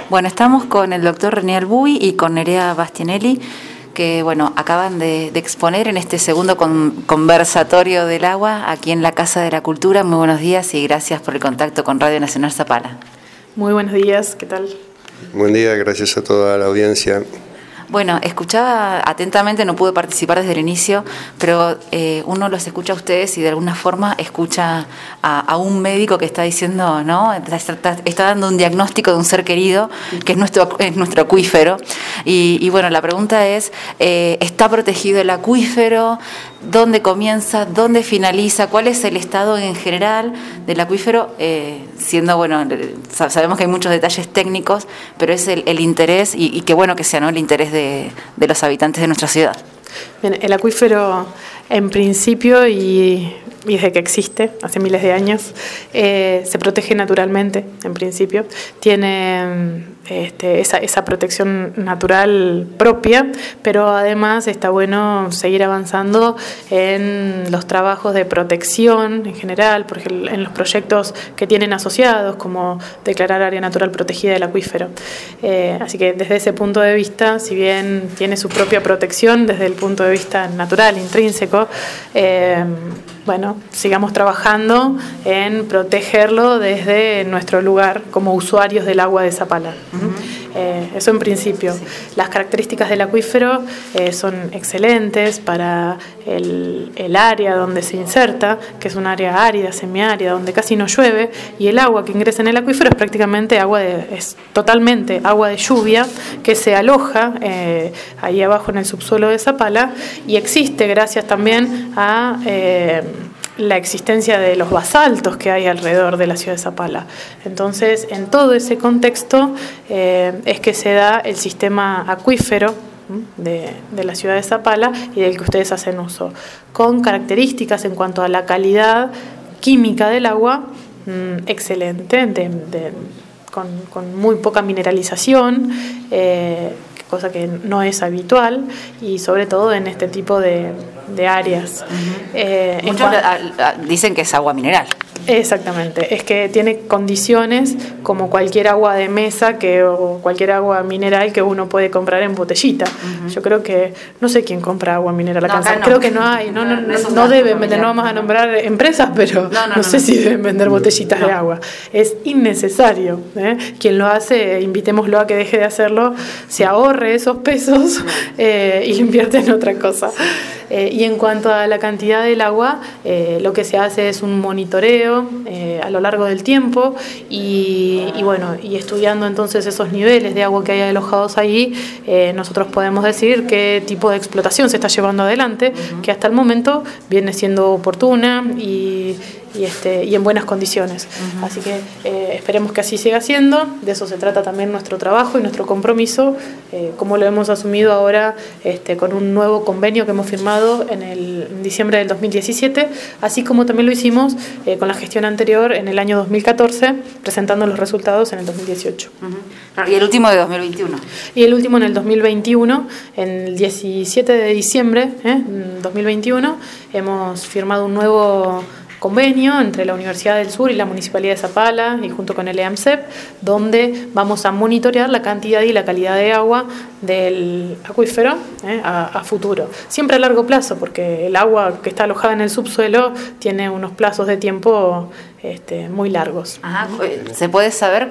Bueno, estamos con el doctor René Albuy y con Nerea Bastianelli, que acaban de exponer en este segundo conversatorio del agua aquí en la Casa de la Cultura. Muy buenos días y gracias por el contacto con Radio Nacional Zapala. Muy buenos días, ¿qué tal? Buen día, gracias a toda la audiencia. Bueno, escuchaba atentamente, no pude participar desde el inicio, pero uno los escucha a ustedes y de alguna forma escucha a un médico que está diciendo, ¿no? Está dando un diagnóstico de un ser querido, que es nuestro acuífero. Y bueno, la pregunta es, ¿está protegido el acuífero? ¿Dónde comienza? ¿Dónde finaliza? ¿Cuál es el estado en general del acuífero? Sabemos que hay muchos detalles técnicos, pero es el interés, y qué bueno que sea, ¿no?, el interés de los habitantes de nuestra ciudad. Bien, el acuífero, en principio, y desde que existe, hace miles de años, se protege naturalmente, en principio. Tiene esa protección natural propia, pero además está bueno seguir avanzando en los trabajos de protección en general, por ejemplo, en los proyectos que tienen asociados, como declarar área natural protegida del acuífero. Así que desde ese punto de vista, si bien tiene su propia protección desde el punto de vista natural, intrínseco, sigamos trabajando en protegerlo desde nuestro lugar como usuarios del agua de Zapala. Eso en principio. Sí. Las características del acuífero son excelentes para el área donde se inserta, que es un área árida, semiárida, donde casi no llueve, y el agua que ingresa en el acuífero es prácticamente es totalmente agua de lluvia que se aloja ahí abajo en el subsuelo de Zapala, y existe gracias también a la existencia de los basaltos que hay alrededor de la ciudad de Zapala. Entonces, en todo ese contexto es que se da el sistema acuífero de la ciudad de Zapala y del que ustedes hacen uso, con características en cuanto a la calidad química del agua excelente, con muy poca mineralización, cosa que no es habitual, y sobre todo en este tipo de áreas. Muchos dicen que es agua mineral. Exactamente, es que tiene condiciones como cualquier agua de mesa o cualquier agua mineral que uno puede comprar en botellita. Yo creo que, no sé quién compra agua mineral acá. Creo que no hay, no deben vender, no vamos a nombrar empresas, pero no sé si deben vender botellitas de agua. Es innecesario. Quien lo hace, invitémoslo a que deje de hacerlo, se ahorre esos pesos y invierte en otra cosa. Y en cuanto a la cantidad del agua, lo que se hace es un monitoreo a lo largo del tiempo y estudiando entonces esos niveles de agua que hay alojados ahí, nosotros podemos decir qué tipo de explotación se está llevando adelante, que hasta el momento viene siendo oportuna y en buenas condiciones. Así que esperemos que así siga siendo. De eso se trata también nuestro trabajo y nuestro compromiso, como lo hemos asumido ahora con un nuevo convenio que hemos firmado en diciembre del 2017, así como también lo hicimos con la gestión anterior en el año 2014, presentando los resultados en el 2018. Y el último de 2021. Y el último en el 2021, en el 17 de diciembre de 2021, hemos firmado un nuevo convenio entre la Universidad del Sur y la Municipalidad de Zapala y junto con el EAMCEP, donde vamos a monitorear la cantidad y la calidad de agua del acuífero a futuro. Siempre a largo plazo, porque el agua que está alojada en el subsuelo tiene unos plazos de tiempo muy largos. Ajá. ¿Se puede saber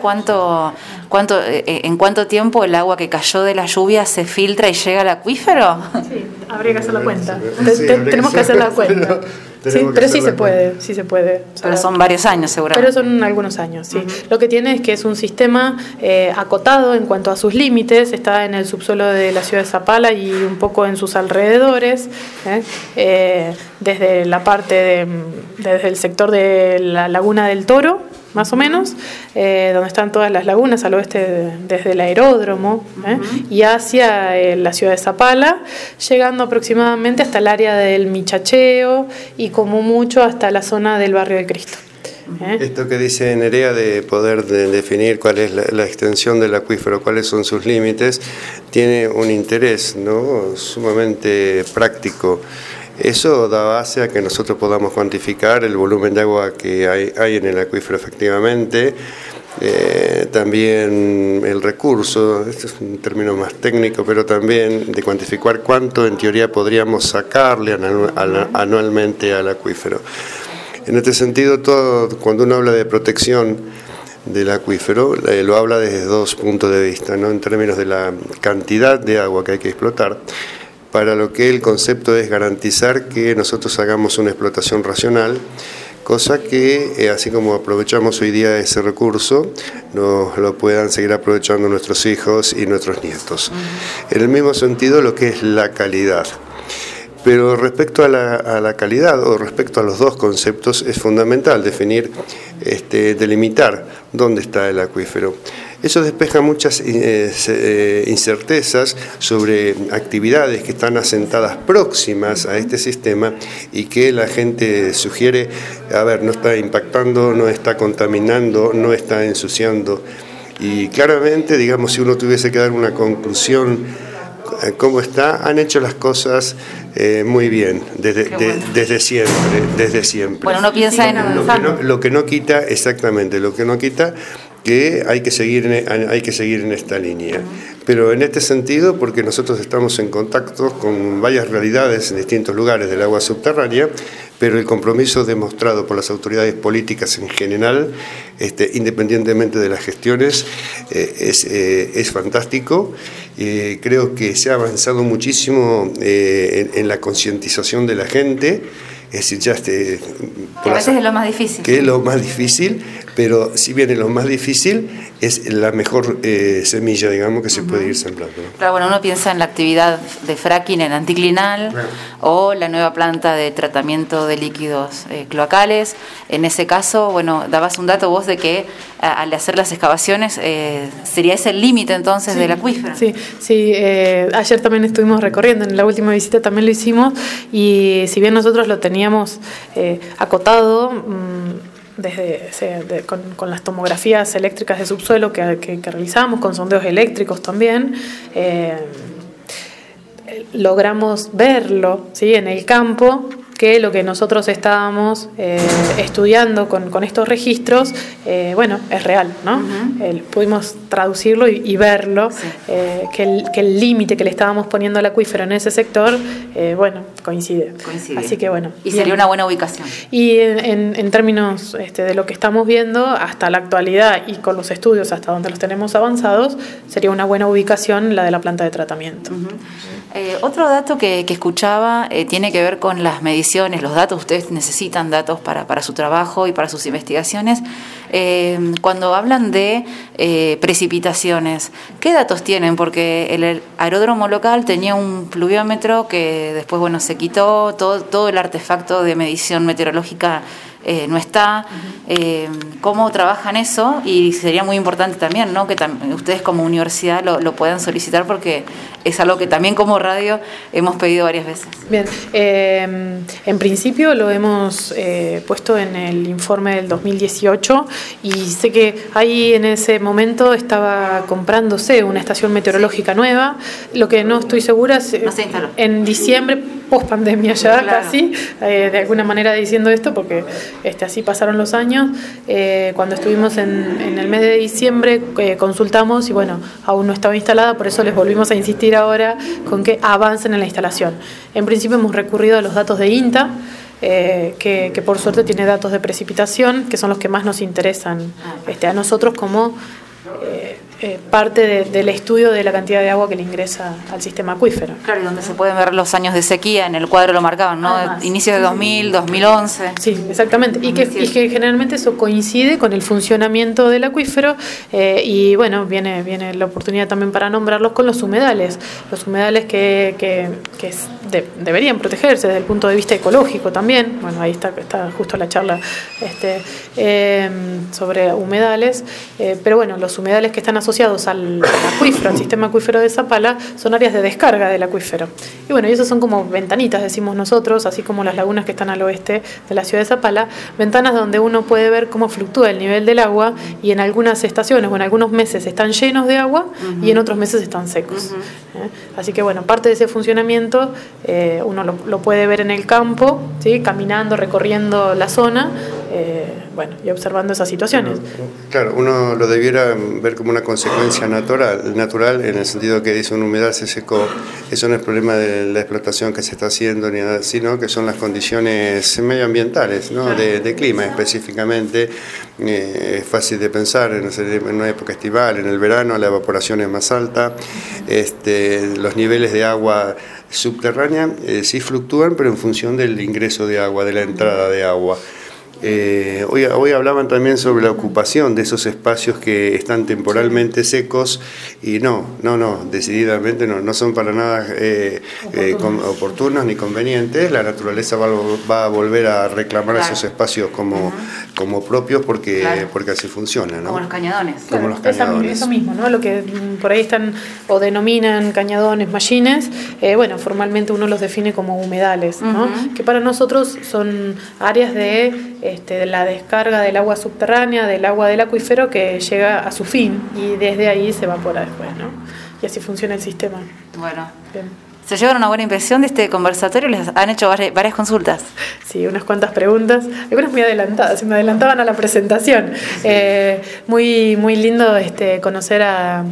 en cuánto tiempo el agua que cayó de la lluvia se filtra y llega al acuífero? Sí, habría que hacer la cuenta. Tenemos que hacer la cuenta. Sí, pero sí se puede. Pero son varios años, seguramente. Pero son algunos años, sí. Lo que tiene es que es un sistema acotado en cuanto a sus límites, está en el subsuelo de la ciudad de Zapala y un poco en sus alrededores, desde la parte desde el sector de la Laguna del Toro, más o menos, donde están todas las lagunas al oeste desde el aeródromo, y hacia la ciudad de Zapala, llegando aproximadamente hasta el área del Michacheo y como mucho hasta la zona del barrio de Cristo. Esto que dice Nerea de poder definir cuál es la extensión del acuífero, cuáles son sus límites, tiene un interés, ¿no?, sumamente práctico. Eso da base a que nosotros podamos cuantificar el volumen de agua que hay en el acuífero efectivamente, también el recurso, este es un término más técnico, pero también de cuantificar cuánto en teoría podríamos sacarle anualmente al acuífero. En este sentido, cuando uno habla de protección del acuífero, lo habla desde dos puntos de vista, ¿no? En términos de la cantidad de agua que hay que explotar, para lo que el concepto es garantizar que nosotros hagamos una explotación racional, cosa que, así como aprovechamos hoy día ese recurso, nos lo puedan seguir aprovechando nuestros hijos y nuestros nietos. En el mismo sentido, lo que es la calidad. Pero respecto a la calidad, o respecto a los dos conceptos, es fundamental definir, delimitar dónde está el acuífero. Eso despeja muchas incertezas sobre actividades que están asentadas próximas a este sistema y que la gente sugiere, no está impactando, no está contaminando, no está ensuciando. Y claramente, digamos, si uno tuviese que dar una conclusión, ¿cómo está? Han hecho las cosas muy bien, desde siempre. Bueno, uno piensa en lo que no quita, exactamente, lo que no quita que hay que seguir en esta línea. Pero en este sentido, porque nosotros estamos en contacto con varias realidades en distintos lugares del agua subterránea, pero el compromiso demostrado por las autoridades políticas en general, independientemente de las gestiones, es fantástico. Creo que se ha avanzado muchísimo en la concientización de la gente. Es decir, que a veces es lo más difícil. Que es lo más difícil, pero si bien es lo más difícil, es la mejor semilla, digamos, que se puede ir sembrando, ¿no? Claro, bueno, uno piensa en la actividad de fracking en anticlinal, o la nueva planta de tratamiento de líquidos cloacales. En ese caso, bueno, dabas un dato vos de que al hacer las excavaciones sería ese el límite entonces del acuífero. Sí, ayer también estuvimos recorriendo, en la última visita también lo hicimos, y si bien nosotros lo teníamos acotado con las tomografías eléctricas de subsuelo que realizamos, con sondeos eléctricos también, logramos verlo, ¿sí?, en el campo, que lo que nosotros estábamos estudiando con estos registros, es real, ¿no? Pudimos traducirlo y verlo, que el límite que le estábamos poniendo al acuífero en ese sector, coincide. Así que y sería una buena ubicación. Y en términos de lo que estamos viendo hasta la actualidad y con los estudios hasta donde los tenemos avanzados, sería una buena ubicación la de la planta de tratamiento. Otro dato que escuchaba tiene que ver con las mediciones, los datos. Ustedes necesitan datos para su trabajo y para sus investigaciones. Cuando hablan de precipitaciones, ¿qué datos tienen? Porque el aeródromo local tenía un pluviómetro que después se quitó, todo el artefacto de medición meteorológica no está. ¿Cómo trabajan eso? Y sería muy importante también, ¿no?, que ustedes como universidad lo puedan solicitar, porque es algo que también como radio hemos pedido varias veces. Bien, en principio lo hemos puesto en el informe del 2018, y sé que ahí en ese momento estaba comprándose una estación meteorológica nueva. Lo que no estoy segura es no se instaló. En diciembre, post pandemia ya, claro, casi, de alguna manera diciendo esto, porque así pasaron los años. Cuando estuvimos en el mes de diciembre consultamos y aún no estaba instalada, por eso les volvimos a insistir ahora con que avancen en la instalación. En principio hemos recurrido a los datos de INTA, que por suerte tiene datos de precipitación, que son los que más nos interesan a nosotros como parte del estudio de la cantidad de agua que le ingresa al sistema acuífero. Claro, y donde se pueden ver los años de sequía, en el cuadro lo marcaban, ¿no? Inicios de 2000, 2011. Sí, exactamente. Y que generalmente eso coincide con el funcionamiento del acuífero, y viene la oportunidad también para nombrarlos con los humedales. Los humedales que deberían protegerse desde el punto de vista ecológico también. Ahí está justo la charla sobre humedales, pero los humedales que están asociados al acuífero, al sistema acuífero de Zapala, son áreas de descarga del acuífero. Y esos son como ventanitas, decimos nosotros, así como las lagunas que están al oeste de la ciudad de Zapala, ventanas donde uno puede ver cómo fluctúa el nivel del agua, y en algunas estaciones o en algunos meses están llenos de agua y en otros meses están secos. Así que parte de ese funcionamiento uno lo puede ver en el campo, ¿sí?, caminando, recorriendo la zona, bueno, y observando esas situaciones. Claro, uno lo debiera ver como una consecuencia natural en el sentido que dice un humedal se secó. Eso no es problema de la explotación que se está haciendo ni nada, sino que son las condiciones medioambientales, ¿no? de clima específicamente. Es fácil de pensar en una época estival, en el verano la evaporación es más alta, los niveles de agua subterránea sí fluctúan, pero en función del ingreso de agua, de la entrada de agua. Hoy hablaban también sobre la ocupación de esos espacios que están temporalmente secos y no, decididamente no son para nada oportunos ni convenientes. La naturaleza va a volver a reclamar esos espacios como propios porque así funciona, ¿no? Como los cañadones. Como los cañadones. Eso mismo, ¿no? Lo que por ahí están o denominan cañadones, mallines, bueno, formalmente uno los define como humedales, ¿no? Que para nosotros son áreas de la descarga del agua subterránea, del agua del acuífero que llega a su fin y desde ahí se evapora después, ¿no? Y así funciona el sistema. Bueno. Bien. ¿Se llevan una buena impresión de este conversatorio? ¿Les han hecho varias consultas? Sí, unas cuantas preguntas, algunas muy adelantadas, se me adelantaban a la presentación. Muy lindo conocer a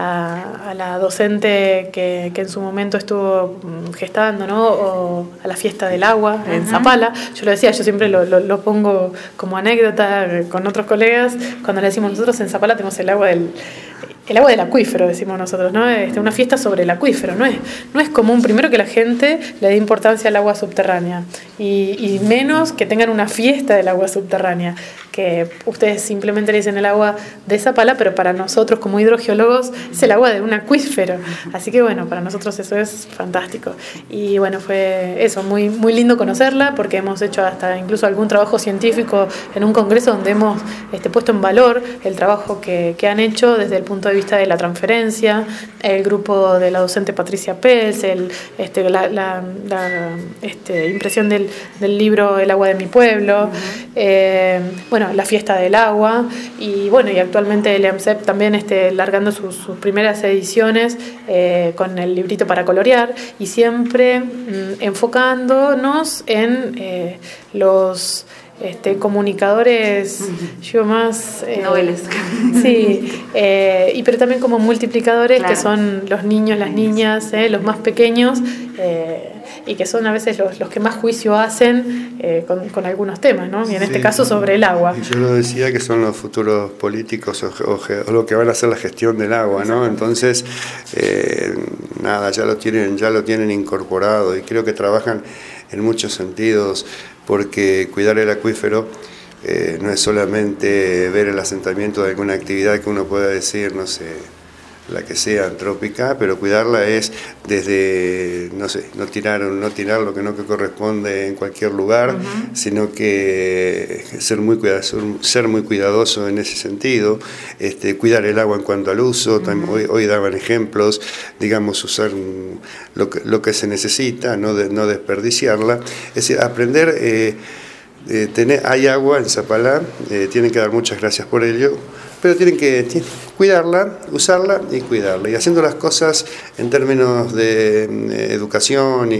la docente que en su momento estuvo gestando, ¿no? O a la fiesta del agua en Zapala. Yo lo decía, yo siempre lo pongo como anécdota con otros colegas. Cuando le decimos nosotros en Zapala tenemos el agua del acuífero, decimos nosotros, ¿no? Una fiesta sobre el acuífero. No es común, primero, que la gente le dé importancia al agua subterránea y menos que tengan una fiesta del agua subterránea, que ustedes simplemente le dicen el agua de Zapala, pero para nosotros como hidrogeólogos es el agua de un acuífero. Así que bueno, para nosotros eso es fantástico. Y bueno, fue eso, muy, muy lindo conocerla, porque hemos hecho hasta incluso algún trabajo científico en un congreso donde hemos puesto en valor el trabajo que han hecho desde el punto de vista de la transferencia, el grupo de la docente Patricia Pels, la impresión del libro El agua de mi pueblo, bueno, la fiesta del agua, y bueno, y actualmente el EAMCEP también largando sus primeras ediciones con el librito para colorear, y siempre enfocándonos en los comunicadores, yo más noveles, sí, pero también como multiplicadores, que son los niños, las niñas, los más pequeños, y que son a veces los que más juicio hacen con algunos temas, ¿no? Y en este caso sobre el agua. Y yo lo decía que son los futuros políticos o lo que van a hacer la gestión del agua, ¿no? Entonces, nada, ya lo tienen incorporado, y creo que trabajan en muchos sentidos, porque cuidar el acuífero no es solamente ver el asentamiento de alguna actividad que uno pueda decir, no sé, la que sea antrópica, pero cuidarla es desde, no sé, no tirar lo que no corresponde en cualquier lugar, sino que ser muy cuidadoso en ese sentido, cuidar el agua en cuanto al uso. Hoy daban ejemplos, digamos, usar lo que se necesita, no desperdiciarla, es decir, aprender. Hay agua en Zapala, tienen que dar muchas gracias por ello, pero tienen que cuidarla, usarla y cuidarla, y haciendo las cosas en términos de educación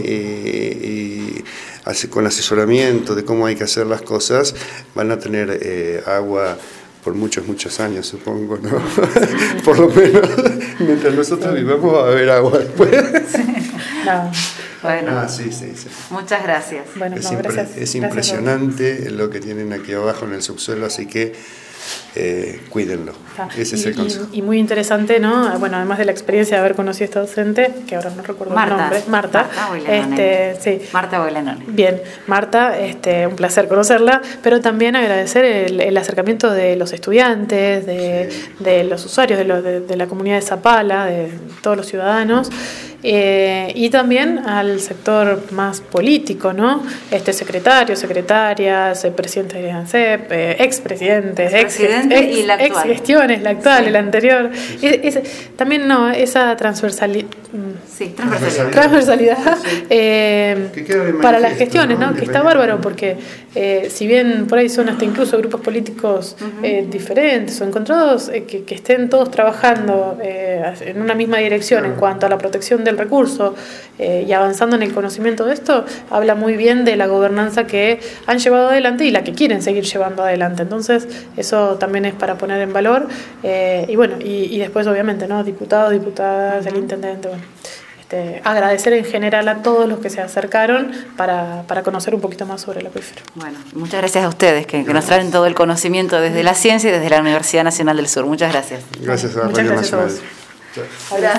y con asesoramiento de cómo hay que hacer las cosas, van a tener agua por muchos años, supongo, ¿no? Por lo menos mientras nosotros vivamos va a haber agua después. No. Bueno, sí. Muchas gracias. Bueno, gracias. Es impresionante lo que tienen aquí abajo en el subsuelo, así que cuídenlo. Ese es el consejo. Y muy interesante, ¿no? Bueno, además de la experiencia de haber conocido a esta docente, que ahora no recuerdo el nombre, Marta sí. Marta Boilenone. Bien, Marta, un placer conocerla, pero también agradecer el acercamiento de los estudiantes, de los usuarios, de la comunidad de Zapala, de todos los ciudadanos. Y también al sector más político, ¿no? Secretarios, secretarias, presidente de ANSEP, expresidentes, y la actual. exgestiones, la actual, el anterior. También esa transversalidad. Sí, transversalidad. Transversalidad Sí. Para las gestiones, ¿no? Que está bárbaro porque si bien por ahí son hasta incluso grupos políticos diferentes o encontrados, que estén todos trabajando en una misma dirección en cuanto a la protección del recurso y avanzando en el conocimiento de esto, habla muy bien de la gobernanza que han llevado adelante y la que quieren seguir llevando adelante. Entonces, eso también es para poner en valor. Y bueno, y después obviamente, ¿no? Diputados, diputadas, el intendente, bueno. Agradecer en general a todos los que se acercaron para conocer un poquito más sobre el acuífero. Bueno, muchas gracias a ustedes que nos traen todo el conocimiento desde la ciencia y desde la Universidad Nacional del Sur. Muchas gracias. Gracias a Muchas Radio gracias a Nacional. vos.